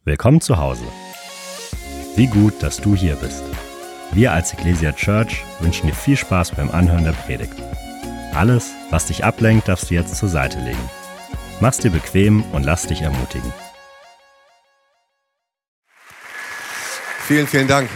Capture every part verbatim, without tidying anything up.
Willkommen zu Hause. Wie gut, dass du hier bist. Wir als Ecclesia Church wünschen dir viel Spaß beim Anhören der Predigt. Alles, was dich ablenkt, darfst du jetzt zur Seite legen. Mach's dir bequem und lass dich ermutigen. Vielen, vielen Dank.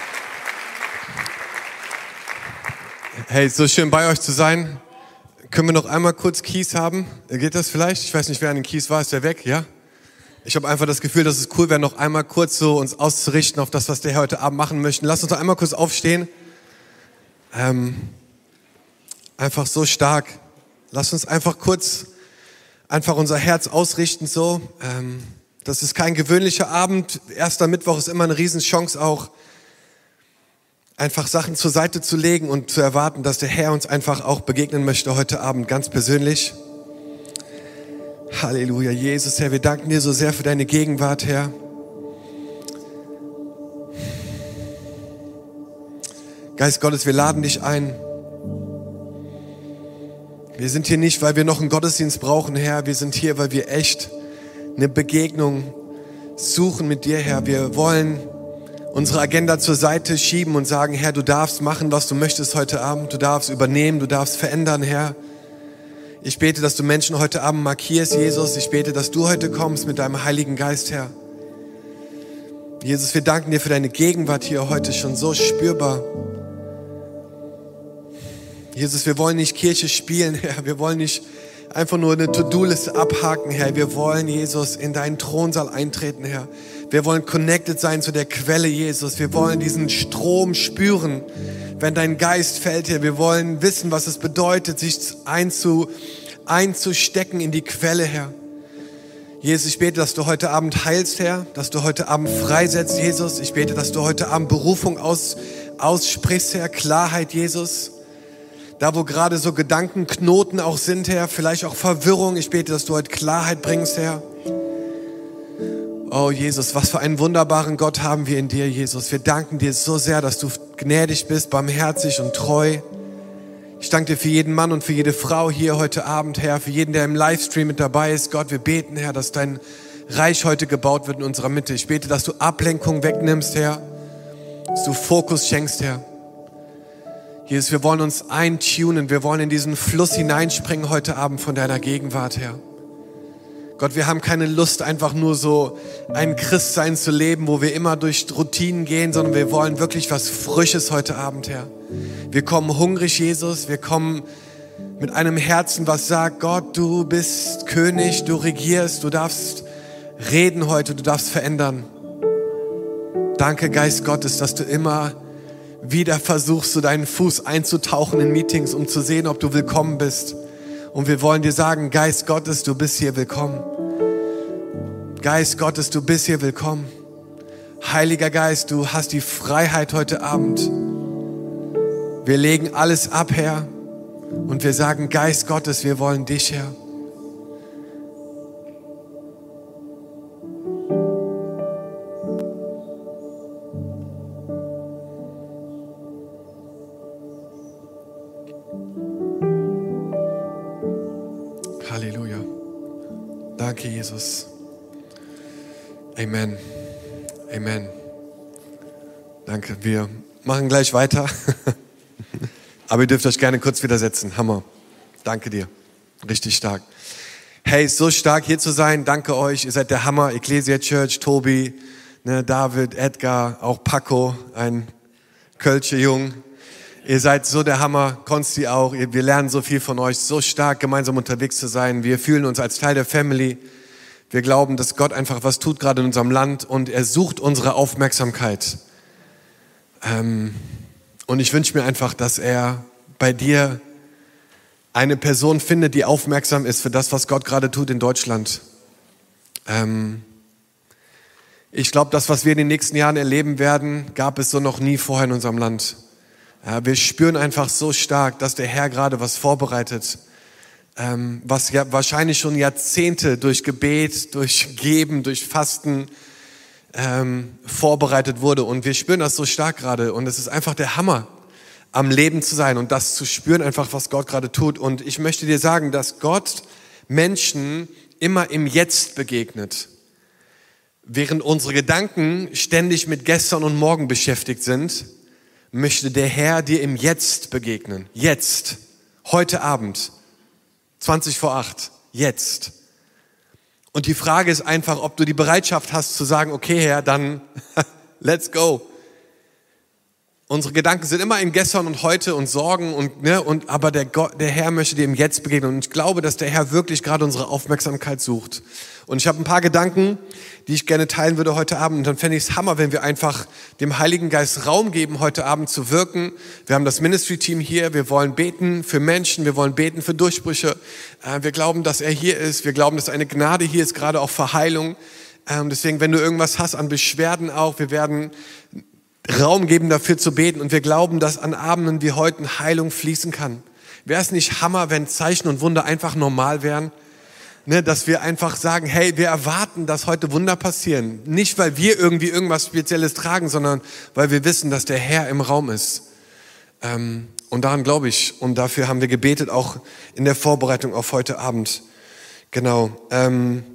Hey, so schön bei euch zu sein. Können wir noch einmal kurz Keys haben? Geht das vielleicht? Ich weiß nicht, wer an den Keys war. Ist der weg? Ja? Ich habe einfach das Gefühl, dass es cool wäre, noch einmal kurz so uns auszurichten auf das, was der heute Abend machen möchte. Lass uns noch einmal kurz aufstehen. Ähm, einfach so stark. Lass uns einfach kurz einfach unser Herz ausrichten so. Ähm, das ist kein gewöhnlicher Abend. Erster Mittwoch ist immer eine Riesenchance auch, einfach Sachen zur Seite zu legen und zu erwarten, dass der Herr uns einfach auch begegnen möchte heute Abend ganz persönlich. Halleluja, Jesus, Herr, wir danken dir so sehr für deine Gegenwart, Herr. Geist Gottes, wir laden dich ein. Wir sind hier nicht, weil wir noch einen Gottesdienst brauchen, Herr. Wir sind hier, weil wir echt eine Begegnung suchen mit dir, Herr. Wir wollen unsere Agenda zur Seite schieben und sagen, Herr, du darfst machen, was du möchtest heute Abend. Du darfst übernehmen, du darfst verändern, Herr. Ich bete, dass du Menschen heute Abend markierst, Jesus. Ich bete, dass du heute kommst mit deinem Heiligen Geist, Herr. Jesus, wir danken dir für deine Gegenwart hier heute schon so spürbar. Jesus, wir wollen nicht Kirche spielen, Herr. Wir wollen nicht einfach nur eine To-Do-Liste abhaken, Herr. Wir wollen, Jesus, in deinen Thronsaal eintreten, Herr. Wir wollen connected sein zu der Quelle, Jesus. Wir wollen diesen Strom spüren, wenn dein Geist fällt, Herr. Wir wollen wissen, was es bedeutet, sich einzu, einzustecken in die Quelle, Herr. Jesus, ich bete, dass du heute Abend heilst, Herr, dass du heute Abend freisetzt, Jesus. Ich bete, dass du heute Abend Berufung aus, aussprichst, Herr, Klarheit, Jesus. Da, wo gerade so Gedankenknoten auch sind, Herr, vielleicht auch Verwirrung. Ich bete, dass du heute Klarheit bringst, Herr. Oh Jesus, was für einen wunderbaren Gott haben wir in dir, Jesus. Wir danken dir so sehr, dass du gnädig bist, barmherzig und treu. Ich danke dir für jeden Mann und für jede Frau hier heute Abend, Herr, für jeden, der im Livestream mit dabei ist. Gott, wir beten, Herr, dass dein Reich heute gebaut wird in unserer Mitte. Ich bete, dass du Ablenkung wegnimmst, Herr, dass du Fokus schenkst, Herr. Jesus, wir wollen uns eintunen, wir wollen in diesen Fluss hineinspringen heute Abend von deiner Gegenwart, Herr. Gott, wir haben keine Lust, einfach nur so ein Christsein zu leben, wo wir immer durch Routinen gehen, sondern wir wollen wirklich was Frisches heute Abend, Herr. Wir kommen hungrig, Jesus, wir kommen mit einem Herzen, was sagt, Gott, du bist König, du regierst, du darfst reden heute, du darfst verändern. Danke, Geist Gottes, dass du immer wieder versuchst, du deinen Fuß einzutauchen in Meetings, um zu sehen, ob du willkommen bist. Und wir wollen dir sagen, Geist Gottes, du bist hier willkommen. Geist Gottes, du bist hier willkommen. Heiliger Geist, du hast die Freiheit heute Abend. Wir legen alles ab, Herr. Und wir sagen, Geist Gottes, wir wollen dich, Herr. Halleluja. Danke, Jesus. Amen. Amen. Danke. Wir machen gleich weiter. Aber ihr dürft euch gerne kurz wieder setzen. Hammer. Danke dir. Richtig stark. Hey, so stark hier zu sein. Danke euch. Ihr seid der Hammer. Ecclesia Church, Tobi, ne, David, Edgar, auch Paco, ein Kölsche Jung. Ihr seid so der Hammer, Konsti auch. Wir lernen so viel von euch, so stark gemeinsam unterwegs zu sein. Wir fühlen uns als Teil der Family. Wir glauben, dass Gott einfach was tut gerade in unserem Land und er sucht unsere Aufmerksamkeit. Ähm, und ich wünsche mir einfach, dass er bei dir eine Person findet, die aufmerksam ist für das, was Gott gerade tut in Deutschland. Ähm, ich glaube, das, was wir in den nächsten Jahren erleben werden, gab es so noch nie vorher in unserem Land. Ja, wir spüren einfach so stark, dass der Herr gerade was vorbereitet, ähm, was ja wahrscheinlich schon Jahrzehnte durch Gebet, durch Geben, durch Fasten ähm, vorbereitet wurde. Und wir spüren das so stark gerade. Und es ist einfach der Hammer, am Leben zu sein und das zu spüren, einfach was Gott gerade tut. Und ich möchte dir sagen, dass Gott Menschen immer im Jetzt begegnet. während unsere Gedanken ständig mit gestern und morgen beschäftigt sind, möchte der Herr dir im Jetzt begegnen. Jetzt. Heute Abend. zwanzig vor acht. Jetzt. Und die Frage ist einfach, ob du die Bereitschaft hast zu sagen, okay Herr, dann let's go. Unsere Gedanken sind immer in gestern und heute und Sorgen und ne und aber der Gott, der Herr möchte dir im Jetzt begegnen und ich glaube, dass der Herr wirklich gerade unsere Aufmerksamkeit sucht. Und ich habe ein paar Gedanken, die ich gerne teilen würde heute Abend. Und dann fände ich es Hammer, wenn wir einfach dem Heiligen Geist Raum geben, heute Abend zu wirken. Wir haben das Ministry-Team hier. Wir wollen beten für Menschen. Wir wollen beten für Durchbrüche. Wir glauben, dass er hier ist. Wir glauben, dass eine Gnade hier ist, gerade auch für Heilung. Deswegen, wenn du irgendwas hast an Beschwerden auch, wir werden Raum geben, dafür zu beten. Und wir glauben, dass an Abenden wie heute Heilung fließen kann. Wäre es nicht Hammer, wenn Zeichen und Wunder einfach normal wären? Ne, dass wir einfach sagen, hey, wir erwarten, dass heute Wunder passieren. Nicht, weil wir irgendwie irgendwas Spezielles tragen, sondern weil wir wissen, dass der Herr im Raum ist. Ähm, und daran glaube ich. Und dafür haben wir gebetet, auch in der Vorbereitung auf heute Abend. Genau. Ähm,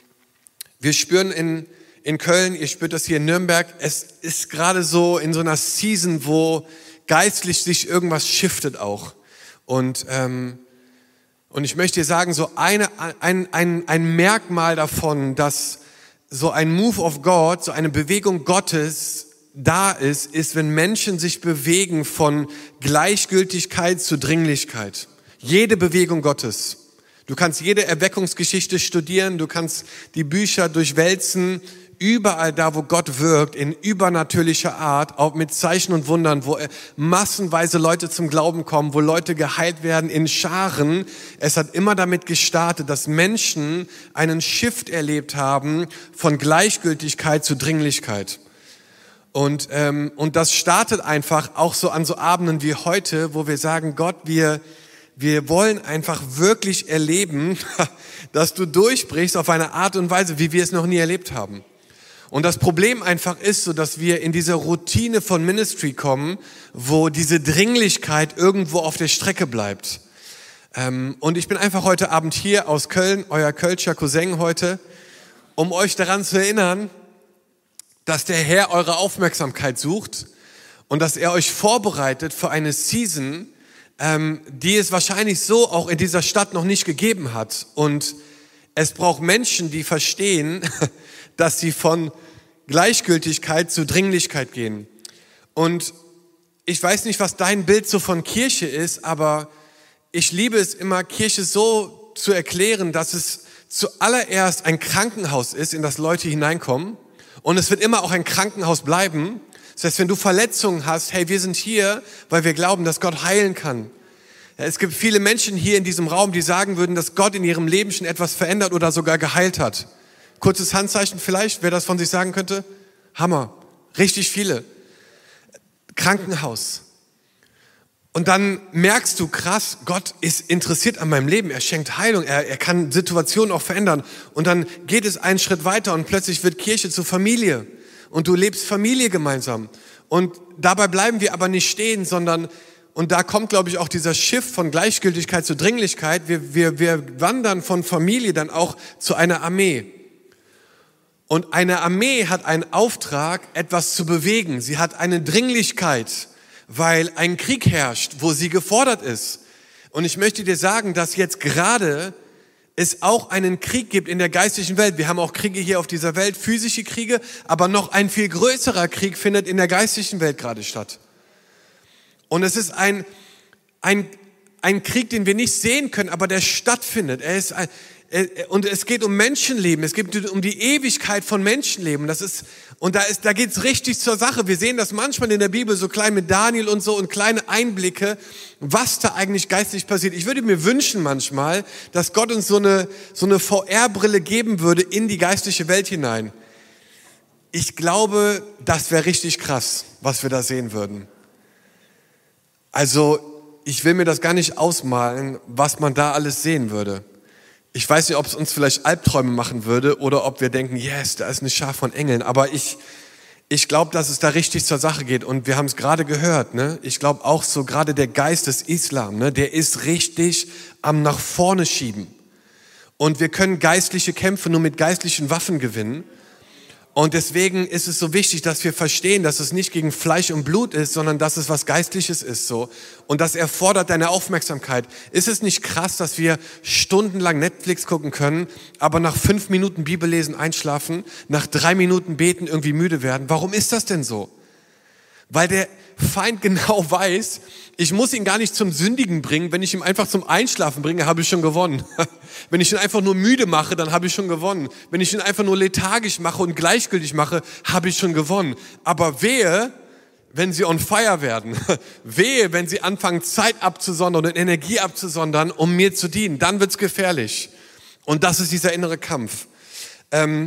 wir spüren in, in Köln, ihr spürt das hier in Nürnberg, es ist gerade so in so einer Season, wo geistlich sich irgendwas shiftet auch. Und ähm, Und ich möchte dir sagen, so eine, ein, ein, ein Merkmal davon, dass so ein Move of God, so eine Bewegung Gottes da ist, ist, wenn Menschen sich bewegen von Gleichgültigkeit zu Dringlichkeit. Jede Bewegung Gottes. Du kannst jede Erweckungsgeschichte studieren, du kannst die Bücher durchwälzen, überall da, wo Gott wirkt, in übernatürlicher Art, auch mit Zeichen und Wundern, wo massenweise Leute zum Glauben kommen, wo Leute geheilt werden in Scharen. Es hat immer damit gestartet, dass Menschen einen Shift erlebt haben von Gleichgültigkeit zu Dringlichkeit. Und, ähm, und das startet einfach auch so an so Abenden wie heute, wo wir sagen, Gott, wir, wir wollen einfach wirklich erleben, dass du durchbrichst auf eine Art und Weise, wie wir es noch nie erlebt haben. Und das Problem einfach ist so, dass wir in diese Routine von Ministry kommen, wo diese Dringlichkeit irgendwo auf der Strecke bleibt. Ähm, und ich bin einfach heute Abend hier aus Köln, euer Kölscher Cousin heute, um euch daran zu erinnern, dass der Herr eure Aufmerksamkeit sucht und dass er euch vorbereitet für eine Season, ähm, die es wahrscheinlich so auch in dieser Stadt noch nicht gegeben hat. Und es braucht Menschen, die verstehen, dass sie von Gleichgültigkeit zu Dringlichkeit gehen. Und ich weiß nicht, was dein Bild so von Kirche ist, aber ich liebe es immer, Kirche so zu erklären, dass es zuallererst ein Krankenhaus ist, in das Leute hineinkommen. Und es wird immer auch ein Krankenhaus bleiben. Das heißt, wenn du Verletzungen hast, hey, wir sind hier, weil wir glauben, dass Gott heilen kann. Ja, es gibt viele Menschen hier in diesem Raum, die sagen würden, dass Gott in ihrem Leben schon etwas verändert oder sogar geheilt hat. Kurzes Handzeichen vielleicht, wer das von sich sagen könnte? Hammer, richtig viele. Krankenhaus. Und dann merkst du, krass, Gott ist interessiert an meinem Leben, er schenkt Heilung, er, er kann Situationen auch verändern. Und dann geht es einen Schritt weiter und plötzlich wird Kirche zur Familie. Und du lebst Familie gemeinsam. Und dabei bleiben wir aber nicht stehen, sondern, und da kommt, glaube ich, auch dieser Shift von Gleichgültigkeit zu Dringlichkeit. Wir, wir, wir wandern von Familie dann auch zu einer Armee. Und eine Armee hat einen Auftrag, etwas zu bewegen. Sie hat eine Dringlichkeit, weil ein Krieg herrscht, wo sie gefordert ist. Und ich möchte dir sagen, dass jetzt gerade es auch einen Krieg gibt in der geistlichen Welt. Wir haben auch Kriege hier auf dieser Welt, physische Kriege, aber noch ein viel größerer Krieg findet in der geistlichen Welt gerade statt. Und es ist ein, ein, ein Krieg, den wir nicht sehen können, aber der stattfindet. Er ist ein, Und es geht um Menschenleben, es geht um die Ewigkeit von Menschenleben. Das ist, und da, ist, da geht's richtig zur Sache. Wir sehen das manchmal in der Bibel so klein mit Daniel und so und kleine Einblicke, was da eigentlich geistlich passiert. Ich würde mir wünschen manchmal, dass Gott uns so eine, so eine V R-Brille geben würde in die geistliche Welt hinein. Ich glaube, das wäre richtig krass, was wir da sehen würden. Also, ich will mir das gar nicht ausmalen, was man da alles sehen würde. Ich weiß nicht, ob es uns vielleicht Albträume machen würde oder ob wir denken, yes, da ist eine Schar von Engeln. Aber ich, ich glaube, dass es da richtig zur Sache geht. Und wir haben es gerade gehört, ne? Ich glaube auch so gerade der Geist des Islam, ne? Der ist richtig am nach vorne schieben. Und wir können geistliche Kämpfe nur mit geistlichen Waffen gewinnen. Und deswegen ist es so wichtig, dass wir verstehen, dass es nicht gegen Fleisch und Blut ist, sondern dass es was Geistliches ist, so. Und das erfordert deine Aufmerksamkeit. Ist es nicht krass, dass wir stundenlang Netflix gucken können, aber nach fünf Minuten Bibellesen einschlafen, nach drei Minuten beten irgendwie müde werden? Warum ist das denn so? Weil der Feind genau weiß, ich muss ihn gar nicht zum Sündigen bringen. Wenn ich ihn einfach zum Einschlafen bringe, habe ich schon gewonnen. Wenn ich ihn einfach nur müde mache, dann habe ich schon gewonnen. Wenn ich ihn einfach nur lethargisch mache und gleichgültig mache, habe ich schon gewonnen. Aber wehe, wenn sie on fire werden. Wehe, wenn sie anfangen, Zeit abzusondern und Energie abzusondern, um mir zu dienen. Dann wird's gefährlich. Und das ist dieser innere Kampf. Ähm,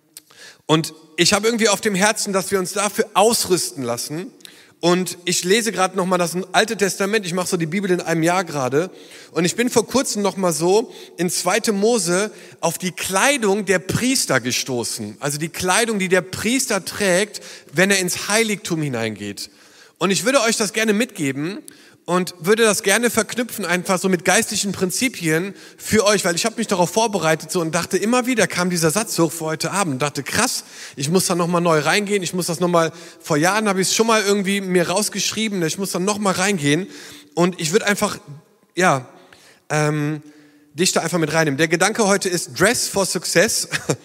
und ich habe irgendwie auf dem Herzen, dass wir uns dafür ausrüsten lassen. Und ich lese gerade nochmal das Alte Testament, ich mache so die Bibel in einem Jahr gerade. Und ich bin vor kurzem nochmal so in zweite Mose auf die Kleidung der Priester gestoßen. Also die Kleidung, die der Priester trägt, wenn er ins Heiligtum hineingeht. Und ich würde euch das gerne mitgeben und würde das gerne verknüpfen einfach so mit geistlichen Prinzipien für euch, weil ich habe mich darauf vorbereitet so und dachte, immer wieder kam dieser Satz hoch für heute Abend und dachte, krass, ich muss da nochmal neu reingehen, ich muss das nochmal, vor Jahren habe ich es schon mal irgendwie mir rausgeschrieben, ich muss da nochmal reingehen und ich würde einfach, ja, ähm, dich da einfach mit reinnehmen. Der Gedanke heute ist Dress for Success.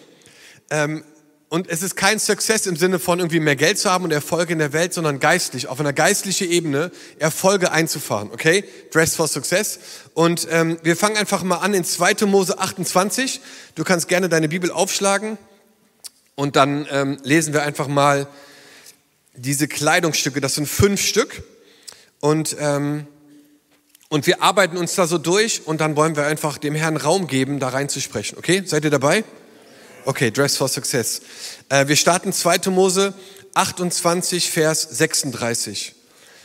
ähm, Und es ist kein Success im Sinne von irgendwie mehr Geld zu haben und Erfolge in der Welt, sondern geistlich, auf einer geistlichen Ebene Erfolge einzufahren, okay? Dress for Success. Und ähm, wir fangen einfach mal an in zweite Mose achtundzwanzig. Du kannst gerne deine Bibel aufschlagen und dann ähm, lesen wir einfach mal diese Kleidungsstücke. Das sind fünf Stück und ähm, und wir arbeiten uns da so durch und dann wollen wir einfach dem Herrn Raum geben, da reinzusprechen, okay? Seid ihr dabei? Okay, Dress for Success. Äh, wir starten zweite Mose achtundzwanzig, Vers sechsunddreißig.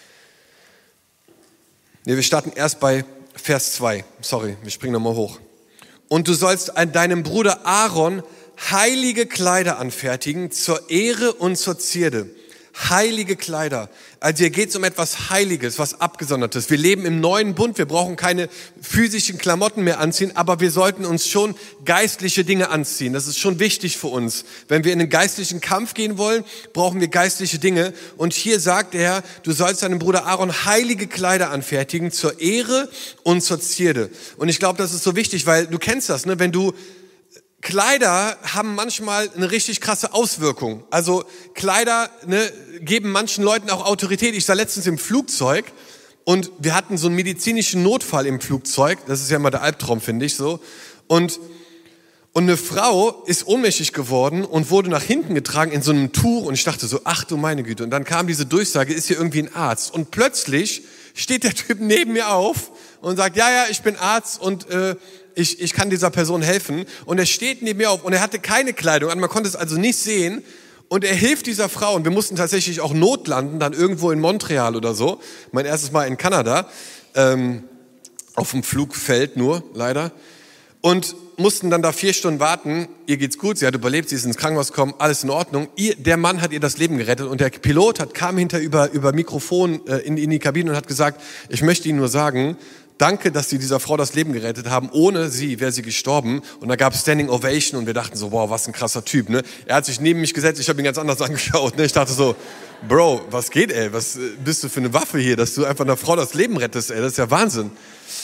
Nee, wir starten erst bei Vers zwei. Sorry, wir springen nochmal hoch. Und du sollst deinem Bruder Aaron heilige Kleider anfertigen, zur Ehre und zur Zierde. Heilige Kleider. Also hier geht es um etwas Heiliges, was Abgesondertes. Wir leben im neuen Bund, wir brauchen keine physischen Klamotten mehr anziehen, aber wir sollten uns schon geistliche Dinge anziehen. Das ist schon wichtig für uns. Wenn wir in den geistlichen Kampf gehen wollen, brauchen wir geistliche Dinge. Und hier sagt er, du sollst deinem Bruder Aaron heilige Kleider anfertigen, zur Ehre und zur Zierde. Und ich glaube, das ist so wichtig, weil du kennst das, ne? Wenn du Kleider haben manchmal eine richtig krasse Auswirkung. Also Kleider ne, geben manchen Leuten auch Autorität. Ich war letztens im Flugzeug und wir hatten so einen medizinischen Notfall im Flugzeug. Das ist ja immer der Albtraum, finde ich so. Und, und eine Frau ist ohnmächtig geworden und wurde nach hinten getragen in so einem Tuch. Und ich dachte so, ach du meine Güte. Und dann kam diese Durchsage, ist hier irgendwie ein Arzt. Und plötzlich steht der Typ neben mir auf und sagt, ja, ja, ich bin Arzt und äh, Ich, ich kann dieser Person helfen. Und er steht neben mir auf und er hatte keine Kleidung an, man konnte es also nicht sehen. Und er hilft dieser Frau und wir mussten tatsächlich auch notlanden, dann irgendwo in Montreal oder so. Mein erstes Mal in Kanada, ähm, auf dem Flugfeld nur, leider. Und mussten dann da vier Stunden warten. Ihr geht's gut, sie hat überlebt, sie ist ins Krankenhaus gekommen, alles in Ordnung. Ihr, der Mann hat ihr das Leben gerettet und der Pilot hat, kam hinter über, über Mikrofon äh, in, in die Kabine und hat gesagt, ich möchte Ihnen nur sagen, danke, dass Sie dieser Frau das Leben gerettet haben. Ohne sie wäre sie gestorben. Und da gab es Standing Ovation und wir dachten so, wow, was ein krasser Typ. Ne? Er hat sich neben mich gesetzt, ich habe ihn ganz anders angeschaut. Ne? Ich dachte so, Bro, was geht, ey? Was bist du für eine Waffe hier, dass du einfach einer Frau das Leben rettest? Ey? Das ist ja Wahnsinn.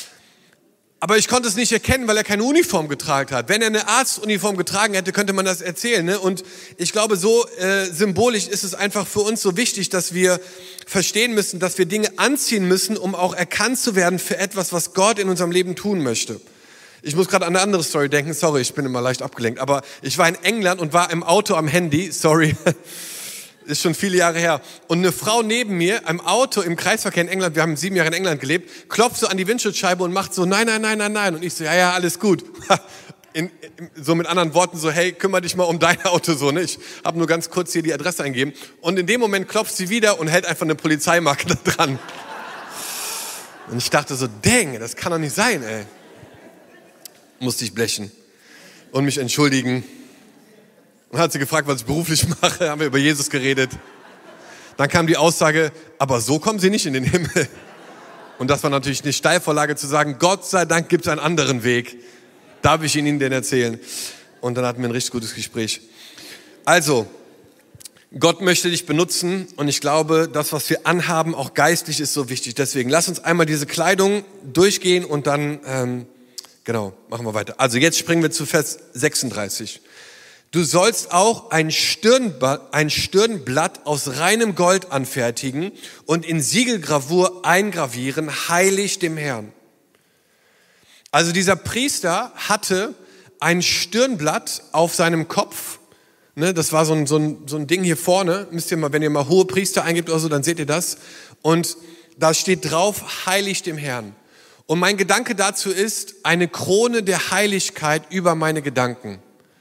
Aber ich konnte es nicht erkennen, weil er keine Uniform getragen hat. Wenn er eine Arztuniform getragen hätte, könnte man das erzählen. Ne? Und ich glaube, so äh, symbolisch ist es einfach für uns so wichtig, dass wir verstehen müssen, dass wir Dinge anziehen müssen, um auch erkannt zu werden für etwas, was Gott in unserem Leben tun möchte. Ich muss gerade an eine andere Story denken. Sorry, ich bin immer leicht abgelenkt. Aber ich war in England und war im Auto am Handy. Sorry. Ist schon viele Jahre her. Und eine Frau neben mir im Auto im Kreisverkehr in England, wir haben sieben Jahre in England gelebt, klopft so an die Windschutzscheibe und macht so, nein, nein, nein, nein, nein. Und ich so, ja, ja, alles gut. In, in, so mit anderen Worten so, hey, kümmere dich mal um dein Auto. So, ne? Ich habe nur ganz kurz hier die Adresse eingegeben. Und in dem Moment klopft sie wieder und hält einfach eine Polizeimarke da dran. Und ich dachte so, dang, das kann doch nicht sein, ey. Musste ich blechen und mich entschuldigen. Und hat sie gefragt, was ich beruflich mache, haben wir über Jesus geredet. Dann kam die Aussage, aber so kommen sie nicht in den Himmel. Und das war natürlich eine Steilvorlage zu sagen, Gott sei Dank gibt es einen anderen Weg. Darf ich Ihnen den erzählen? Und dann hatten wir ein richtig gutes Gespräch. Also, Gott möchte dich benutzen und ich glaube, das, was wir anhaben, auch geistlich, ist so wichtig. Deswegen lass uns einmal diese Kleidung durchgehen und dann, ähm, genau, machen wir weiter. Also jetzt springen wir zu Vers sechsunddreißig. Du sollst auch ein Stirnblatt, ein Stirnblatt aus reinem Gold anfertigen und in Siegelgravur eingravieren, heilig dem Herrn. Also dieser Priester hatte ein Stirnblatt auf seinem Kopf. Ne, das war so ein, so, ein, so ein Ding hier vorne. Müsst ihr mal, wenn ihr mal hohe Priester eingibt oder so, dann seht ihr das. Und da steht drauf, heilig dem Herrn. Und mein Gedanke dazu ist, eine Krone der Heiligkeit über meine Gedanken.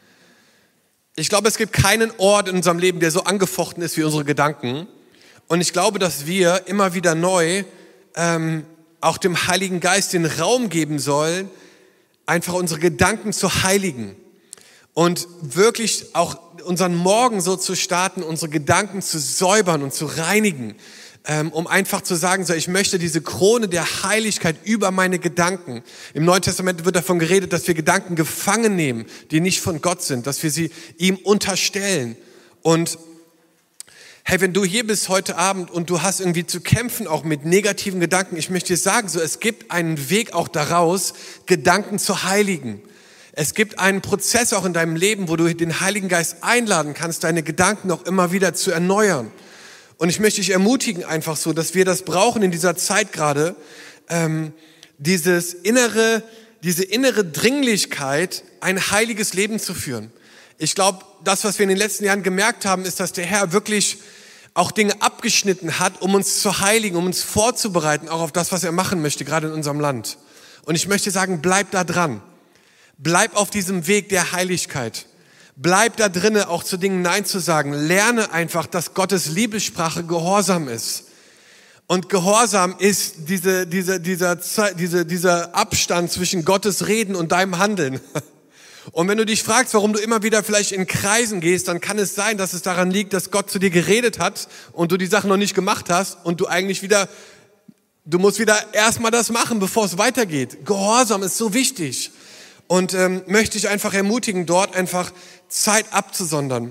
Ich glaube, es gibt keinen Ort in unserem Leben, der so angefochten ist wie unsere Gedanken. Und ich glaube, dass wir immer wieder neu ähm, auch dem Heiligen Geist den Raum geben sollen, einfach unsere Gedanken zu heiligen. Und wirklich auch unseren Morgen so zu starten, unsere Gedanken zu säubern und zu reinigen, ähm, um einfach zu sagen, so, ich möchte diese Krone der Heiligkeit über meine Gedanken. Im Neuen Testament wird davon geredet, dass wir Gedanken gefangen nehmen, die nicht von Gott sind, dass wir sie ihm unterstellen. Und hey, wenn du hier bist heute Abend und du hast irgendwie zu kämpfen auch mit negativen Gedanken, ich möchte dir sagen, so, es gibt einen Weg auch daraus, Gedanken zu heiligen. Es gibt einen Prozess auch in deinem Leben, wo du den Heiligen Geist einladen kannst, deine Gedanken auch immer wieder zu erneuern. Und ich möchte dich ermutigen einfach so, dass wir das brauchen in dieser Zeit gerade, ähm, dieses innere, diese innere Dringlichkeit, ein heiliges Leben zu führen. Ich glaube, das, was wir in den letzten Jahren gemerkt haben, ist, dass der Herr wirklich auch Dinge abgeschnitten hat, um uns zu heiligen, um uns vorzubereiten, auch auf das, was er machen möchte, gerade in unserem Land. Und ich möchte sagen, bleib da dran. Bleib auf diesem Weg der Heiligkeit. Bleib da drinne, auch zu Dingen Nein zu sagen. Lerne einfach, dass Gottes Liebessprache Gehorsam ist. Und Gehorsam ist diese, diese, dieser, diese, dieser Abstand zwischen Gottes Reden und deinem Handeln. Und wenn du dich fragst, warum du immer wieder vielleicht in Kreisen gehst, dann kann es sein, dass es daran liegt, dass Gott zu dir geredet hat und du die Sachen noch nicht gemacht hast und du eigentlich wieder, du musst wieder erstmal das machen, bevor es weitergeht. Gehorsam ist so wichtig. Und ähm, möchte ich einfach ermutigen, dort einfach Zeit abzusondern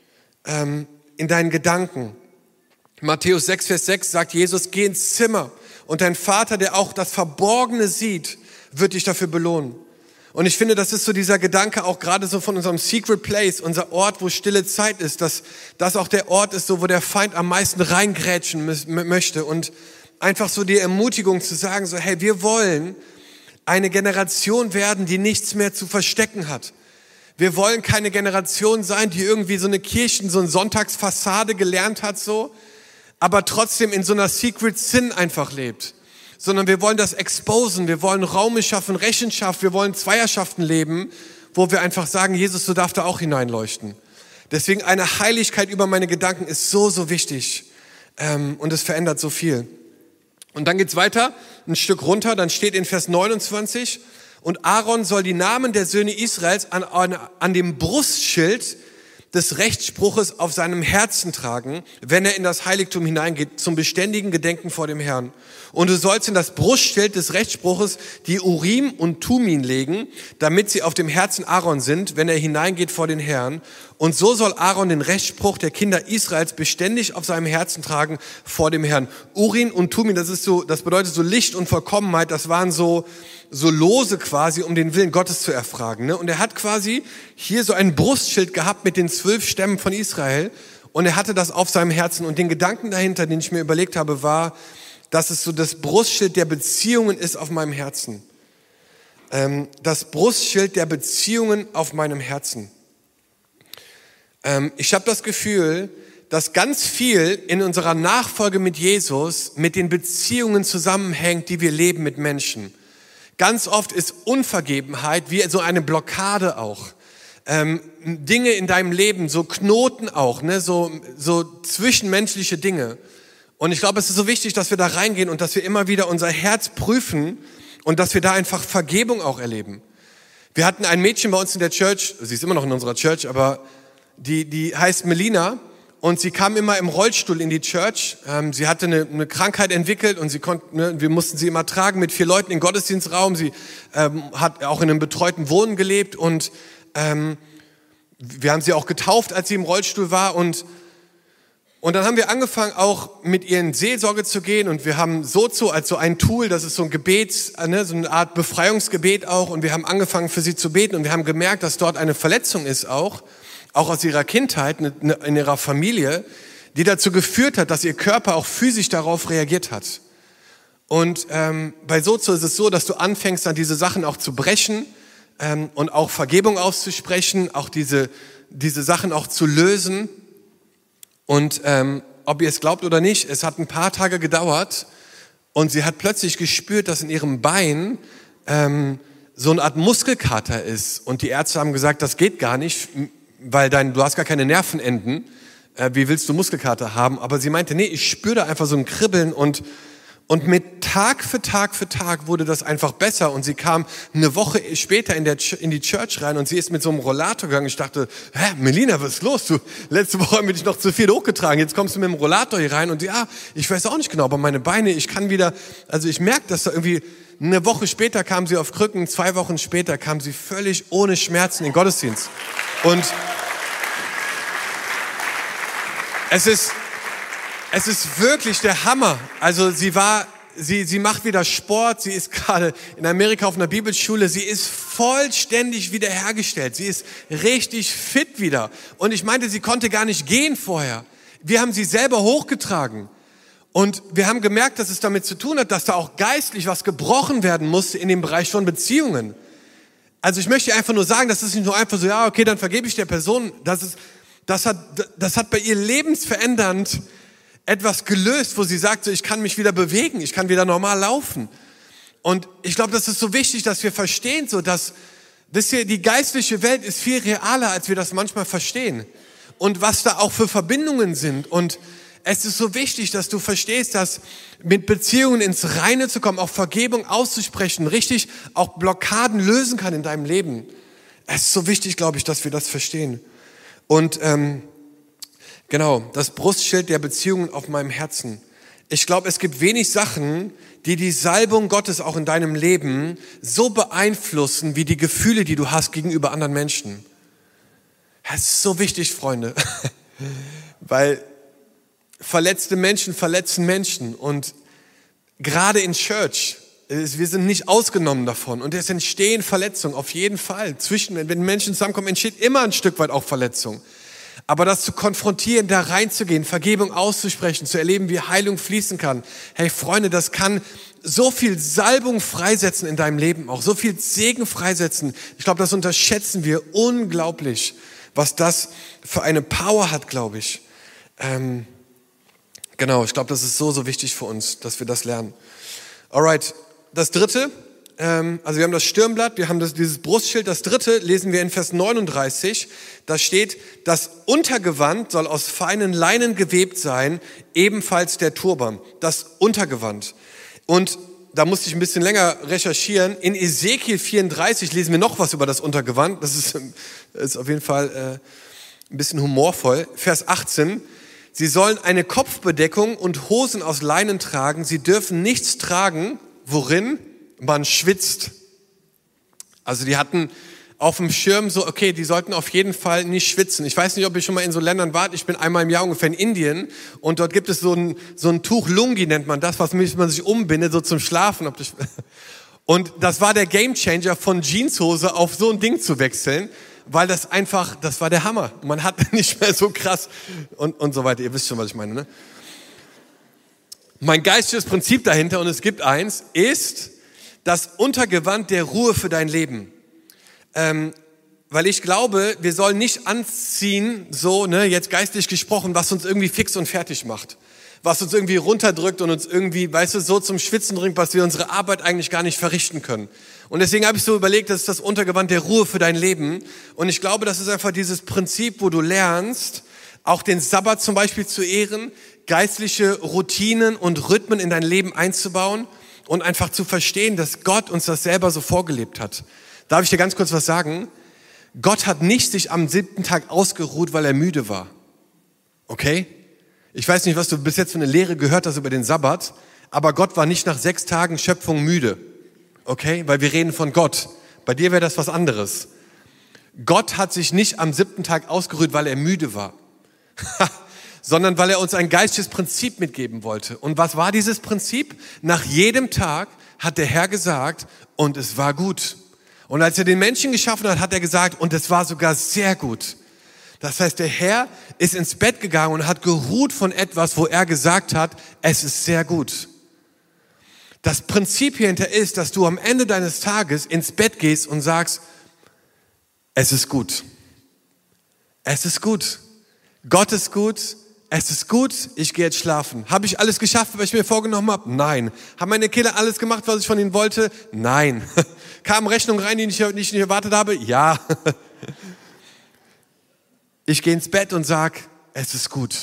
ähm, in deinen Gedanken. Matthäus sechs, Vers sechs sagt Jesus, geh ins Zimmer und dein Vater, der auch das Verborgene sieht, wird dich dafür belohnen. Und ich finde, das ist so dieser Gedanke auch gerade so von unserem Secret Place, unser Ort, wo stille Zeit ist, dass das auch der Ort ist, so wo der Feind am meisten reingrätschen m- möchte. Und einfach so die Ermutigung zu sagen, so hey, wir wollen eine Generation werden, die nichts mehr zu verstecken hat. Wir wollen keine Generation sein, die irgendwie so eine Kirchen, so eine Sonntagsfassade gelernt hat, so, aber trotzdem in so einer Secret Sin einfach lebt. Sondern wir wollen das exposen, wir wollen Räume schaffen, Rechenschaft, wir wollen Zweierschaften leben, wo wir einfach sagen, Jesus, du darfst da auch hineinleuchten. Deswegen eine Heiligkeit über meine Gedanken ist so, so wichtig ähm, und es verändert so viel. Und dann geht's weiter, ein Stück runter, dann steht in Vers neunundzwanzig, und Aaron soll die Namen der Söhne Israels an, an, an dem Brustschild des Rechtsspruches auf seinem Herzen tragen, wenn er in das Heiligtum hineingeht, zum beständigen Gedenken vor dem Herrn. Und du sollst in das Brustschild des Rechtsspruches die Urim und Tumim legen, damit sie auf dem Herzen Aaron sind, wenn er hineingeht vor den Herrn. Und so soll Aaron den Rechtsspruch der Kinder Israels beständig auf seinem Herzen tragen vor dem Herrn. Urim und Tumim, das ist so, das bedeutet so Licht und Vollkommenheit, das waren so, so Lose quasi, um den Willen Gottes zu erfragen. Ne? Und er hat quasi hier so ein Brustschild gehabt mit den zwölf Stämmen von Israel und er hatte das auf seinem Herzen. Und den Gedanken dahinter, den ich mir überlegt habe, war, dass es so das Brustschild der Beziehungen ist auf meinem Herzen. Ähm, das Brustschild der Beziehungen auf meinem Herzen. Ähm, ich habe das Gefühl, dass ganz viel in unserer Nachfolge mit Jesus mit den Beziehungen zusammenhängt, die wir leben mit Menschen. Ganz oft ist Unvergebenheit wie so eine Blockade auch. Ähm, Dinge in deinem Leben, so Knoten auch, ne, so, so zwischenmenschliche Dinge. Und ich glaube, es ist so wichtig, dass wir da reingehen und dass wir immer wieder unser Herz prüfen und dass wir da einfach Vergebung auch erleben. Wir hatten ein Mädchen bei uns in der Church, sie ist immer noch in unserer Church, aber die, die heißt Melina. Und sie kam immer im Rollstuhl in die Church. Ähm, sie hatte eine, eine Krankheit entwickelt und sie konnte, ne, wir mussten sie immer tragen mit vier Leuten im Gottesdienstraum. Sie ähm, hat auch in einem betreuten Wohnen gelebt und ähm, wir haben sie auch getauft, als sie im Rollstuhl war. Und, und dann haben wir angefangen, auch mit ihr in Seelsorge zu gehen. Und wir haben Sozo als so ein Tool, das ist so ein Gebet, ne, so eine Art Befreiungsgebet auch. Und wir haben angefangen, für sie zu beten. Und wir haben gemerkt, dass dort eine Verletzung ist auch, auch aus ihrer Kindheit, in ihrer Familie, die dazu geführt hat, dass ihr Körper auch physisch darauf reagiert hat. Und ähm, bei Sozo ist es so, dass du anfängst, dann diese Sachen auch zu brechen ähm, und auch Vergebung auszusprechen, auch diese, diese Sachen auch zu lösen. Und ähm, ob ihr es glaubt oder nicht, es hat ein paar Tage gedauert und sie hat plötzlich gespürt, dass in ihrem Bein ähm, so eine Art Muskelkater ist. Und die Ärzte haben gesagt, das geht gar nicht, weil dein, du hast gar keine Nervenenden. Äh, wie willst du Muskelkater haben? Aber sie meinte, nee, ich spüre da einfach so ein Kribbeln und Und mit Tag für Tag für Tag wurde das einfach besser. Und sie kam eine Woche später in, der, in die Church rein und sie ist mit so einem Rollator gegangen. Ich dachte, hä, Melina, was ist los? Du, letzte Woche haben wir dich noch zu viel hochgetragen. Jetzt kommst du mit dem Rollator hier rein. Und ja, ich weiß auch nicht genau, aber meine Beine, ich kann wieder, also ich merke, dass da irgendwie, eine Woche später kam sie auf Krücken, zwei Wochen später kam sie völlig ohne Schmerzen in den Gottesdienst. Und es ist... Es ist wirklich der Hammer. Also sie war, sie, sie macht wieder Sport. Sie ist gerade in Amerika auf einer Bibelschule. Sie ist vollständig wiederhergestellt. Sie ist richtig fit wieder. Und ich meinte, sie konnte gar nicht gehen vorher. Wir haben sie selber hochgetragen. Und wir haben gemerkt, dass es damit zu tun hat, dass da auch geistlich was gebrochen werden musste in dem Bereich von Beziehungen. Also ich möchte einfach nur sagen, das ist nicht nur einfach so, ja, okay, dann vergebe ich der Person. Das ist, das hat, das hat bei ihr lebensverändernd etwas gelöst, wo sie sagt, so, ich kann mich wieder bewegen, ich kann wieder normal laufen. Und ich glaube, das ist so wichtig, dass wir verstehen, so dass, wisst ihr, die geistliche Welt ist viel realer, als wir das manchmal verstehen. Und was da auch für Verbindungen sind. Und es ist so wichtig, dass du verstehst, dass mit Beziehungen ins Reine zu kommen, auch Vergebung auszusprechen, richtig auch Blockaden lösen kann in deinem Leben. Es ist so wichtig, glaube ich, dass wir das verstehen. Und ähm, Genau, das Brustschild der Beziehungen auf meinem Herzen. Ich glaube, es gibt wenig Sachen, die die Salbung Gottes auch in deinem Leben so beeinflussen, wie die Gefühle, die du hast gegenüber anderen Menschen. Das ist so wichtig, Freunde, weil verletzte Menschen verletzen Menschen und gerade in Church, wir sind nicht ausgenommen davon und es entstehen Verletzungen, auf jeden Fall. Zwischen, wenn Menschen zusammenkommen, entsteht immer ein Stück weit auch Verletzung. Aber das zu konfrontieren, da reinzugehen, Vergebung auszusprechen, zu erleben, wie Heilung fließen kann. Hey Freunde, das kann so viel Salbung freisetzen in deinem Leben, auch so viel Segen freisetzen. Ich glaube, das unterschätzen wir unglaublich, was das für eine Power hat, glaube ich. Ähm, genau, ich glaube, das ist so, so wichtig für uns, dass wir das lernen. Alright, das dritte. Also wir haben das Stirnblatt, wir haben das, dieses Brustschild. Das dritte lesen wir in Vers neununddreißig. Da steht, das Untergewand soll aus feinen Leinen gewebt sein, ebenfalls der Turban. Das Untergewand. Und da musste ich ein bisschen länger recherchieren. In Ezekiel vierunddreißig lesen wir noch was über das Untergewand. Das ist, ist auf jeden Fall äh, ein bisschen humorvoll. Vers achtzehn. Sie sollen eine Kopfbedeckung und Hosen aus Leinen tragen. Sie dürfen nichts tragen, worin man schwitzt. Also die hatten auf dem Schirm so, okay, die sollten auf jeden Fall nicht schwitzen. Ich weiß nicht, ob ihr schon mal in so Ländern wart. Ich bin einmal im Jahr ungefähr in Indien und dort gibt es so ein, so ein Tuch, Lungi nennt man das, was man sich umbindet, so zum Schlafen. Und das war der Gamechanger, von Jeanshose auf so ein Ding zu wechseln, weil das einfach, das war der Hammer. Man hat nicht mehr so krass und, und so weiter. Ihr wisst schon, was ich meine, ne? Mein geistiges Prinzip dahinter, und es gibt eins, ist das Untergewand der Ruhe für dein Leben. Ähm, weil ich glaube, wir sollen nicht anziehen, so, ne, jetzt geistlich gesprochen, was uns irgendwie fix und fertig macht. Was uns irgendwie runterdrückt und uns irgendwie, weißt du, so zum Schwitzen bringt, was wir unsere Arbeit eigentlich gar nicht verrichten können. Und deswegen habe ich so überlegt, das ist das Untergewand der Ruhe für dein Leben. Und ich glaube, das ist einfach dieses Prinzip, wo du lernst, auch den Sabbat zum Beispiel zu ehren, geistliche Routinen und Rhythmen in dein Leben einzubauen und einfach zu verstehen, dass Gott uns das selber so vorgelebt hat. Darf ich dir ganz kurz was sagen? Gott hat nicht sich am siebten Tag ausgeruht, weil er müde war. Okay? Ich weiß nicht, was du bis jetzt für eine Lehre gehört hast über den Sabbat, aber Gott war nicht nach sechs Tagen Schöpfung müde. Okay? Weil wir reden von Gott. Bei dir wäre das was anderes. Gott hat sich nicht am siebten Tag ausgeruht, weil er müde war, sondern weil er uns ein geistiges Prinzip mitgeben wollte. Und was war dieses Prinzip? Nach jedem Tag hat der Herr gesagt, und es war gut. Und als er den Menschen geschaffen hat, hat er gesagt, und es war sogar sehr gut. Das heißt, der Herr ist ins Bett gegangen und hat geruht von etwas, wo er gesagt hat, es ist sehr gut. Das Prinzip hierhinter ist, dass du am Ende deines Tages ins Bett gehst und sagst, es ist gut. Es ist gut. Gott ist gut. Es ist gut. Ich gehe jetzt schlafen. Habe ich alles geschafft, was ich mir vorgenommen habe? Nein. Haben meine Kinder alles gemacht, was ich von ihnen wollte? Nein. Kamen Rechnungen rein, die ich nicht erwartet habe? Ja. Ich gehe ins Bett und sage, es ist gut.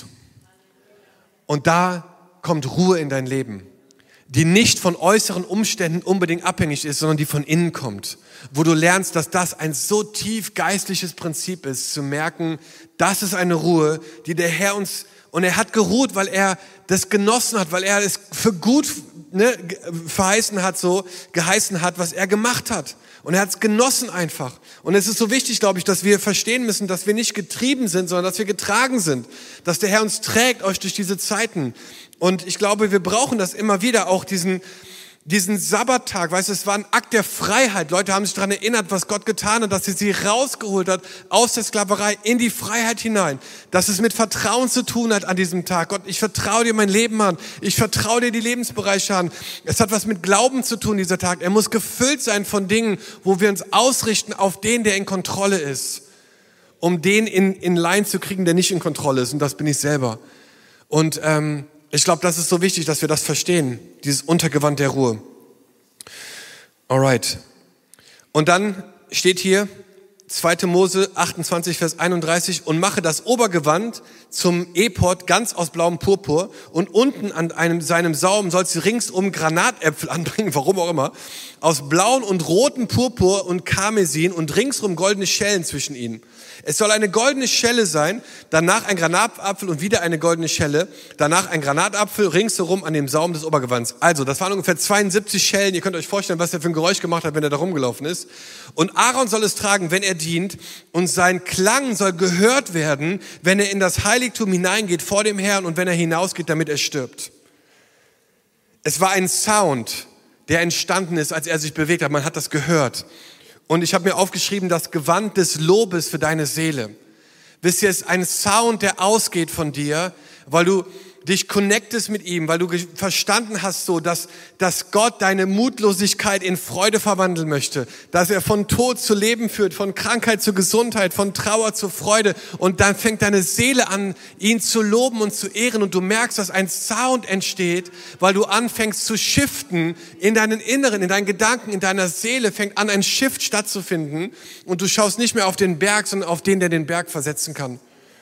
Und da kommt Ruhe in dein Leben, die nicht von äußeren Umständen unbedingt abhängig ist, sondern die von innen kommt. Wo du lernst, dass das ein so tief geistliches Prinzip ist, zu merken, das ist eine Ruhe, die der Herr uns, und er hat geruht, weil er das genossen hat, weil er es für gut ne, verheißen hat, so geheißen hat, was er gemacht hat. Und er hat es genossen einfach. Und es ist so wichtig, glaube ich, dass wir verstehen müssen, dass wir nicht getrieben sind, sondern dass wir getragen sind. Dass der Herr uns trägt, euch durch diese Zeiten. Und ich glaube, wir brauchen das immer wieder, auch diesen, diesen Sabbattag. Weißt du, es war ein Akt der Freiheit. Leute haben sich daran erinnert, was Gott getan hat, dass er sie rausgeholt hat aus der Sklaverei in die Freiheit hinein. Dass es mit Vertrauen zu tun hat an diesem Tag. Gott, ich vertraue dir mein Leben an. Ich vertraue dir die Lebensbereiche an. Es hat was mit Glauben zu tun, dieser Tag. Er muss gefüllt sein von Dingen, wo wir uns ausrichten auf den, der in Kontrolle ist. Um den in, in Line zu kriegen, der nicht in Kontrolle ist. Und das bin ich selber. Und ähm, ich glaube, das ist so wichtig, dass wir das verstehen, dieses Untergewand der Ruhe. Alright. Und dann steht hier zweite Mose achtundzwanzig, Vers einunddreißig, und mache das Obergewand zum Ephod ganz aus blauem Purpur und unten an einem, seinem Saum sollst du ringsum Granatäpfel anbringen, warum auch immer, aus blauen und roten Purpur und Karmesin und ringsum goldene Schellen zwischen ihnen. Es soll eine goldene Schelle sein, danach ein Granatapfel und wieder eine goldene Schelle, danach ein Granatapfel ringsherum an dem Saum des Obergewands. Also, das waren ungefähr zweiundsiebzig Schellen. Ihr könnt euch vorstellen, was er für ein Geräusch gemacht hat, wenn er da rumgelaufen ist. Und Aaron soll es tragen, wenn er dient, und sein Klang soll gehört werden, wenn er in das Heiligtum hineingeht vor dem Herrn und wenn er hinausgeht, damit er stirbt. Es war ein Sound, der entstanden ist, als er sich bewegt hat. Man hat das gehört. Und ich habe mir aufgeschrieben, das Gewand des Lobes für deine Seele. Wisst ihr, es ist ein Sound, der ausgeht von dir, weil du dich connectest mit ihm, weil du verstanden hast, so, dass, dass Gott deine Mutlosigkeit in Freude verwandeln möchte, dass er von Tod zu Leben führt, von Krankheit zu Gesundheit, von Trauer zu Freude, und dann fängt deine Seele an, ihn zu loben und zu ehren, und du merkst, dass ein Sound entsteht, weil du anfängst zu shiften in deinen Inneren, in deinen Gedanken, in deiner Seele fängt an, ein Shift stattzufinden, und du schaust nicht mehr auf den Berg, sondern auf den, der den Berg versetzen kann.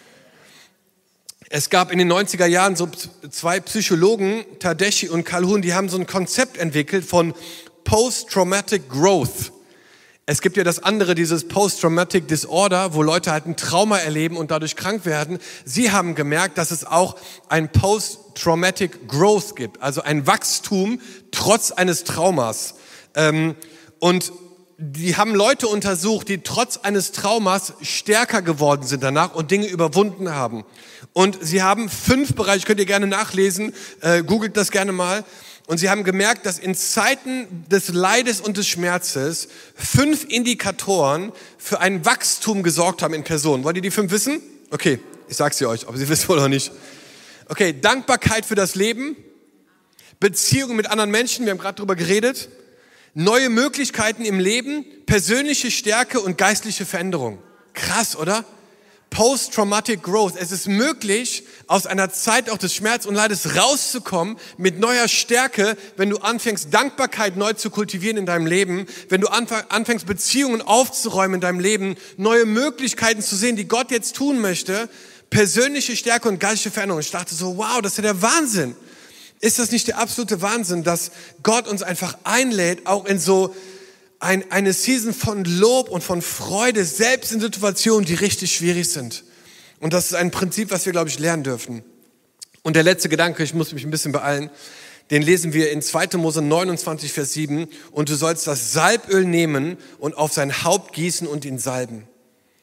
Es gab in den neunziger Jahren so zwei Psychologen, Tedeschi und Calhoun, die haben so ein Konzept entwickelt von Post-Traumatic Growth. Es gibt ja das andere, dieses Post-Traumatic Disorder, wo Leute halt ein Trauma erleben und dadurch krank werden. Sie haben gemerkt, dass es auch ein Post-Traumatic Growth gibt, also ein Wachstum trotz eines Traumas. Und die haben Leute untersucht, die trotz eines Traumas stärker geworden sind danach und Dinge überwunden haben. Und sie haben fünf Bereiche, könnt ihr gerne nachlesen, äh, googelt das gerne mal. Und sie haben gemerkt, dass in Zeiten des Leides und des Schmerzes fünf Indikatoren für ein Wachstum gesorgt haben in Personen. Wollt ihr die fünf wissen? Okay, ich sag's sie euch, aber sie wissen wohl noch nicht. Okay, Dankbarkeit für das Leben, Beziehungen mit anderen Menschen, wir haben gerade drüber geredet, neue Möglichkeiten im Leben, persönliche Stärke und geistliche Veränderung. Krass, oder? Post-Traumatic Growth. Es ist möglich, aus einer Zeit auch des Schmerz und Leides rauszukommen mit neuer Stärke, wenn du anfängst, Dankbarkeit neu zu kultivieren in deinem Leben, wenn du anfängst, Beziehungen aufzuräumen in deinem Leben, neue Möglichkeiten zu sehen, die Gott jetzt tun möchte, persönliche Stärke und geistliche Veränderung. Ich dachte so, wow, das ist ja der Wahnsinn. Ist das nicht der absolute Wahnsinn, dass Gott uns einfach einlädt, auch in so ein, eine Season von Lob und von Freude, selbst in Situationen, die richtig schwierig sind. Und das ist ein Prinzip, was wir, glaube ich, lernen dürfen. Und der letzte Gedanke, ich muss mich ein bisschen beeilen, den lesen wir in zweite Mose neunundzwanzig, Vers sieben. Und du sollst das Salböl nehmen und auf sein Haupt gießen und ihn salben.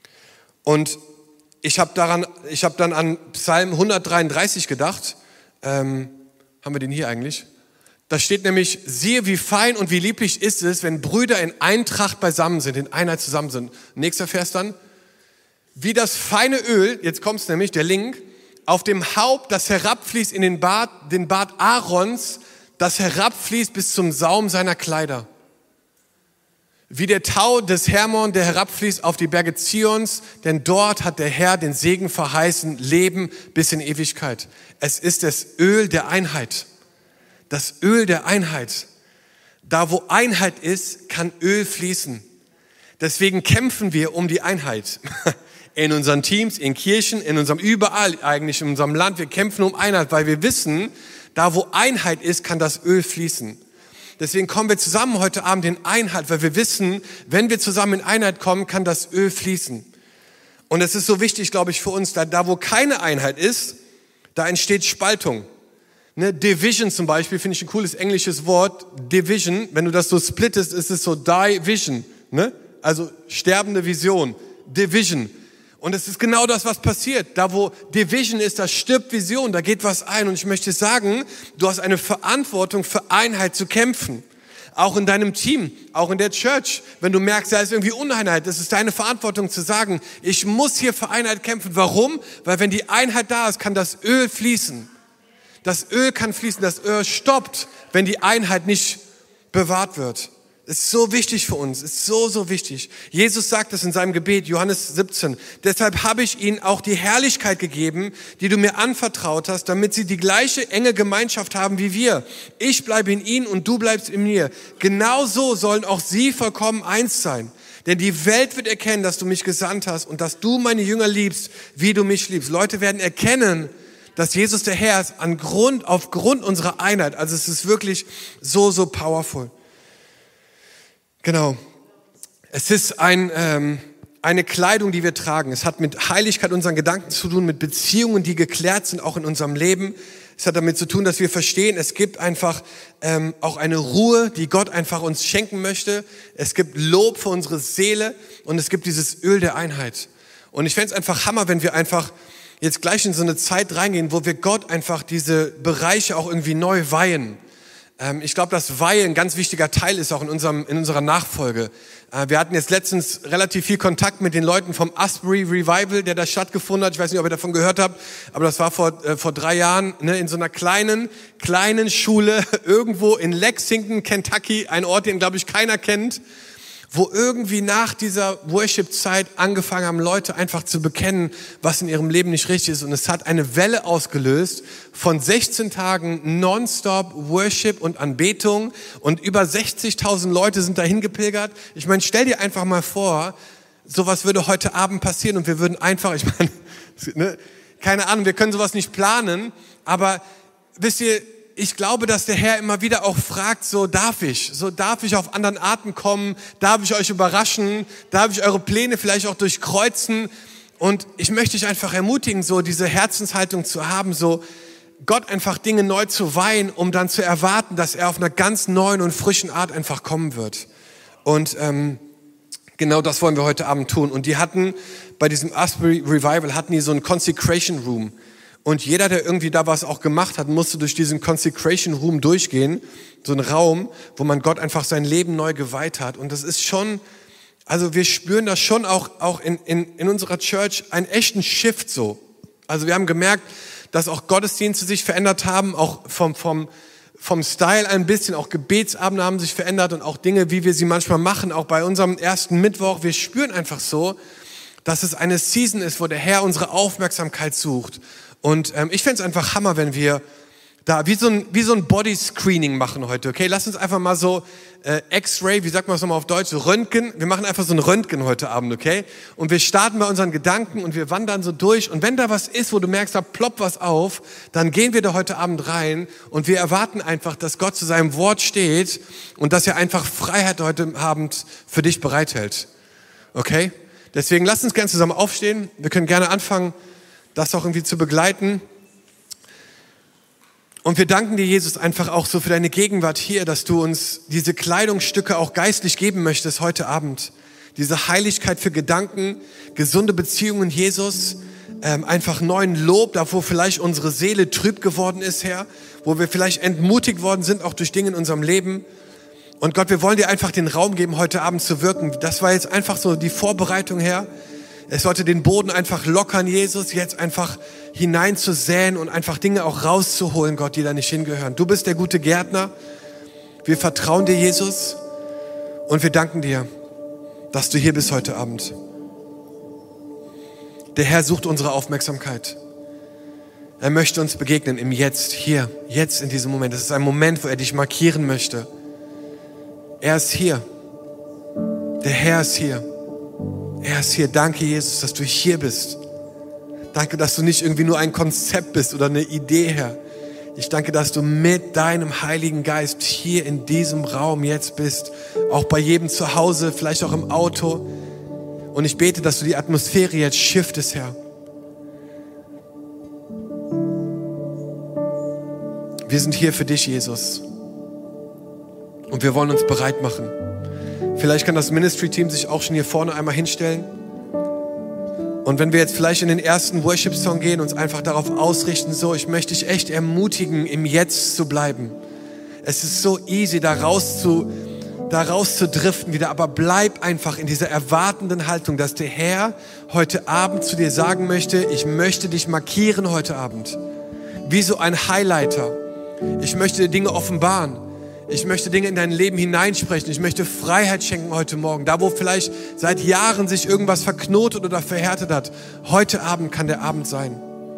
Und ich habe daran, ich habe dann an Psalm hundertdreiunddreißig gedacht. Ähm, haben wir den hier eigentlich? Da steht nämlich, siehe, wie fein und wie lieblich ist es, wenn Brüder in Eintracht beisammen sind, in Einheit zusammen sind. Nächster Vers dann. Wie das feine Öl, jetzt kommt's nämlich, der Link, auf dem Haupt, das herabfließt in den Bart, den Bart Aarons, das herabfließt bis zum Saum seiner Kleider. Wie der Tau des Hermon, der herabfließt auf die Berge Zions, denn dort hat der Herr den Segen verheißen, Leben bis in Ewigkeit. Es ist das Öl der Einheit. Das Öl der Einheit. Da, wo Einheit ist, kann Öl fließen. Deswegen kämpfen wir um die Einheit. In unseren Teams, in Kirchen, in unserem, überall eigentlich in unserem Land. Wir kämpfen um Einheit, weil wir wissen, da, wo Einheit ist, kann das Öl fließen. Deswegen kommen wir zusammen heute Abend in Einheit, weil wir wissen, wenn wir zusammen in Einheit kommen, kann das Öl fließen. Und es ist so wichtig, glaube ich, für uns, da, da wo keine Einheit ist, da entsteht Spaltung. Ne, Division zum Beispiel, finde ich ein cooles englisches Wort. Division, wenn du das so splittest, ist es so Die-Vision. Ne? Also sterbende Vision. Division. Und es ist genau das, was passiert. Da, wo Division ist, da stirbt Vision, da geht was ein. Und ich möchte sagen, du hast eine Verantwortung, für Einheit zu kämpfen. Auch in deinem Team, auch in der Church. Wenn du merkst, da ist irgendwie Uneinheit, das ist deine Verantwortung zu sagen, ich muss hier für Einheit kämpfen. Warum? Weil wenn die Einheit da ist, kann das Öl fließen. Das Öl kann fließen, das Öl stoppt, wenn die Einheit nicht bewahrt wird. Ist so wichtig für uns, ist so, so wichtig. Jesus sagt es in seinem Gebet, Johannes siebzehn. Deshalb habe ich ihnen auch die Herrlichkeit gegeben, die du mir anvertraut hast, damit sie die gleiche enge Gemeinschaft haben wie wir. Ich bleibe in ihnen und du bleibst in mir. Genauso sollen auch sie vollkommen eins sein. Denn die Welt wird erkennen, dass du mich gesandt hast und dass du meine Jünger liebst, wie du mich liebst. Leute werden erkennen, dass Jesus der Herr ist, an Grund, aufgrund unserer Einheit. Also es ist wirklich so, so powerful. Genau. Es ist ein, ähm, eine Kleidung, die wir tragen. Es hat mit Heiligkeit unseren Gedanken zu tun, mit Beziehungen, die geklärt sind, auch in unserem Leben. Es hat damit zu tun, dass wir verstehen, es gibt einfach ähm, auch eine Ruhe, die Gott einfach uns schenken möchte. Es gibt Lob für unsere Seele und es gibt dieses Öl der Einheit. Und ich fände es einfach Hammer, wenn wir einfach jetzt gleich in so eine Zeit reingehen, wo wir Gott einfach diese Bereiche auch irgendwie neu weihen. Ähm, ich glaube, dass Weihen ein ganz wichtiger Teil ist auch in unserem in unserer Nachfolge. Äh, wir hatten jetzt letztens relativ viel Kontakt mit den Leuten vom Asbury Revival, der da stattgefunden hat. Ich weiß nicht, ob ihr davon gehört habt, aber das war vor äh, vor drei Jahren, ne, in so einer kleinen kleinen Schule irgendwo in Lexington, Kentucky, ein Ort, den glaube ich keiner kennt, wo irgendwie nach dieser Worship-Zeit angefangen haben, Leute einfach zu bekennen, was in ihrem Leben nicht richtig ist. Und es hat eine Welle ausgelöst von sechzehn Tagen Nonstop Worship und Anbetung. Und über sechzigtausend Leute sind dahin gepilgert. Ich meine, stell dir einfach mal vor, sowas würde heute Abend passieren und wir würden einfach, ich meine, ne, keine Ahnung, wir können sowas nicht planen, aber wisst ihr, ich glaube, dass der Herr immer wieder auch fragt, so darf ich, so darf ich auf anderen Arten kommen, darf ich euch überraschen, darf ich eure Pläne vielleicht auch durchkreuzen. Und ich möchte dich einfach ermutigen, so diese Herzenshaltung zu haben, so Gott einfach Dinge neu zu weihen, um dann zu erwarten, dass er auf einer ganz neuen und frischen Art einfach kommen wird. Und ähm, genau das wollen wir heute Abend tun. Und die hatten bei diesem Asbury Revival, hatten die so einen Consecration Room. Und jeder, der irgendwie da was auch gemacht hat, musste durch diesen Consecration Room durchgehen. So ein Raum, wo man Gott einfach sein Leben neu geweiht hat. Und das ist schon, also wir spüren das schon auch, auch in, in, in unserer Church einen echten Shift so. Also wir haben gemerkt, dass auch Gottesdienste sich verändert haben, auch vom, vom, vom Style ein bisschen, auch Gebetsabende haben sich verändert und auch Dinge, wie wir sie manchmal machen, auch bei unserem ersten Mittwoch. Wir spüren einfach so, dass es eine Season ist, wo der Herr unsere Aufmerksamkeit sucht. Und ähm, ich fände es einfach Hammer, wenn wir da wie so ein, wie so ein Body-Screening machen heute, okay? Lass uns einfach mal so äh, X-Ray, wie sagt man das nochmal auf Deutsch, so Röntgen. Wir machen einfach so ein Röntgen heute Abend, okay? Und wir starten bei unseren Gedanken und wir wandern so durch. Und wenn da was ist, wo du merkst, da ploppt was auf, dann gehen wir da heute Abend rein und wir erwarten einfach, dass Gott zu seinem Wort steht und dass er einfach Freiheit heute Abend für dich bereithält, okay? Deswegen lass uns gerne zusammen aufstehen. Wir können gerne anfangen, das auch irgendwie zu begleiten. Und wir danken dir, Jesus, einfach auch so für deine Gegenwart hier, dass du uns diese Kleidungsstücke auch geistlich geben möchtest heute Abend. diese Heiligkeit für Gedanken, gesunde Beziehungen, Jesus, ähm, einfach neuen Lob, da wo vielleicht unsere Seele trüb geworden ist, Herr, wo wir vielleicht entmutigt worden sind, auch durch Dinge in unserem Leben. Und Gott, wir wollen dir einfach den Raum geben, heute Abend zu wirken. Das war jetzt einfach so die Vorbereitung, Herr. Es sollte den Boden einfach lockern, Jesus, jetzt einfach hineinzusäen und einfach Dinge auch rauszuholen, Gott, die da nicht hingehören. Du bist der gute Gärtner. Wir vertrauen dir, Jesus, und wir danken dir, dass du hier bist heute Abend. Der Herr sucht unsere Aufmerksamkeit. Er möchte uns begegnen im Jetzt, hier, jetzt in diesem Moment. Es ist ein Moment, wo er dich markieren möchte. Er ist hier. Der Herr ist hier. Er ist hier. Danke, Jesus, dass du hier bist. Danke, dass du nicht irgendwie nur ein Konzept bist oder eine Idee, Herr. Ich danke, dass du mit deinem Heiligen Geist hier in diesem Raum jetzt bist. Auch bei jedem zu Hause, vielleicht auch im Auto. Und ich bete, dass du die Atmosphäre jetzt shiftest, Herr. Wir sind hier für dich, Jesus. Und wir wollen uns bereit machen. Vielleicht kann das Ministry-Team sich auch schon hier vorne einmal hinstellen. Und wenn wir jetzt vielleicht in den ersten Worship-Song gehen, uns einfach darauf ausrichten, so, ich möchte dich echt ermutigen, im Jetzt zu bleiben. Es ist so easy, da raus zu, da raus zu driften wieder, aber bleib einfach in dieser erwartenden Haltung, dass der Herr heute Abend zu dir sagen möchte, ich möchte dich markieren heute Abend. Wie so ein Highlighter. Ich möchte dir Dinge offenbaren. Ich möchte Dinge in dein Leben hineinsprechen. Ich möchte Freiheit schenken heute Morgen. Da, wo vielleicht seit Jahren sich irgendwas verknotet oder verhärtet hat. Heute Abend kann der Abend sein.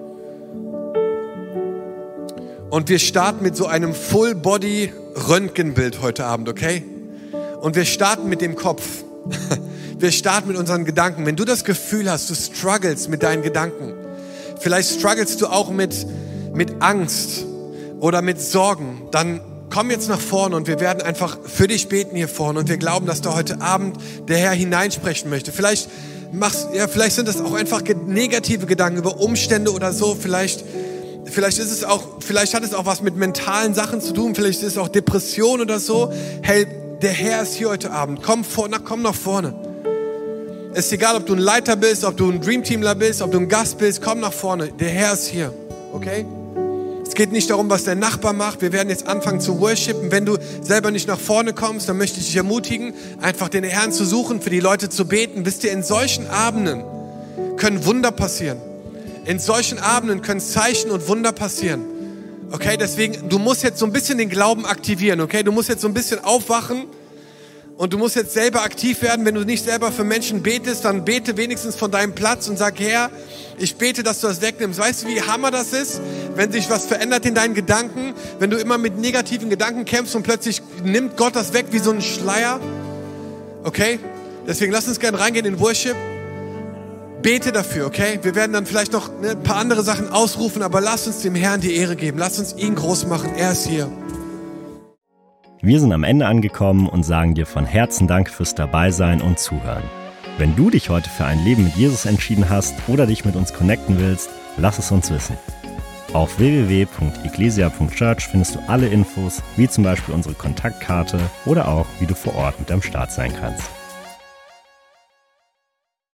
Und wir starten mit so einem Full-Body-Röntgenbild heute Abend, okay? Und wir starten mit dem Kopf. Wir starten mit unseren Gedanken. Wenn du das Gefühl hast, du struggles mit deinen Gedanken. Vielleicht strugglest du auch mit, mit Angst oder mit Sorgen. Dann komm jetzt nach vorne und wir werden einfach für dich beten hier vorne und wir glauben, dass da heute Abend der Herr hineinsprechen möchte. Vielleicht machst, ja, vielleicht sind das auch einfach negative Gedanken über Umstände oder so. Vielleicht, vielleicht ist es auch, vielleicht hat es auch was mit mentalen Sachen zu tun. Vielleicht ist es auch Depression oder so. Hey, der Herr ist hier heute Abend. Komm vor, na, komm nach vorne. Es ist egal, ob du ein Leiter bist, ob du ein Dreamteamler bist, ob du ein Gast bist. Komm nach vorne. Der Herr ist hier. Okay? Es geht nicht darum, was der Nachbar macht. Wir werden jetzt anfangen zu worshipen. Wenn du selber nicht nach vorne kommst, dann möchte ich dich ermutigen, einfach den Herrn zu suchen, für die Leute zu beten. Wisst ihr, in solchen Abenden können Wunder passieren. In solchen Abenden können Zeichen und Wunder passieren. Okay, deswegen, du musst jetzt so ein bisschen den Glauben aktivieren. Okay, du musst jetzt so ein bisschen aufwachen und du musst jetzt selber aktiv werden. Wenn du nicht selber für Menschen betest, dann bete wenigstens von deinem Platz und sag, Herr, ich bete, dass du das wegnimmst. Weißt du, wie Hammer das ist, wenn sich was verändert in deinen Gedanken, wenn du immer mit negativen Gedanken kämpfst und plötzlich nimmt Gott das weg wie so ein Schleier? Okay? Deswegen lass uns gerne reingehen in Worship. Bete dafür, okay? Wir werden dann vielleicht noch ein paar andere Sachen ausrufen, aber lass uns dem Herrn die Ehre geben. Lass uns ihn groß machen. Er ist hier. Wir sind am Ende angekommen und sagen dir von Herzen Dank fürs Dabeisein und Zuhören. Wenn du dich heute für ein Leben mit Jesus entschieden hast oder dich mit uns connecten willst, lass es uns wissen. Auf w w w punkt ecclesia punkt church findest du alle Infos, wie zum Beispiel unsere Kontaktkarte oder auch, wie du vor Ort mit am Start sein kannst.